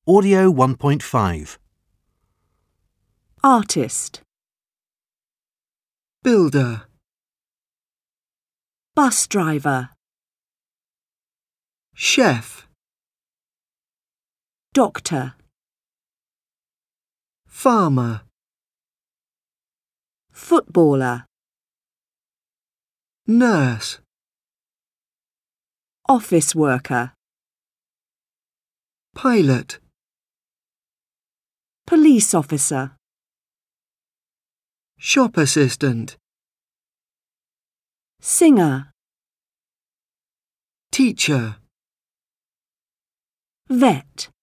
Audio 1.5. Artist, builder, bus driver, chef, doctor, farmer, footballer, nurse, office worker, pilot, police officer, shop assistant, singer, teacher, vet.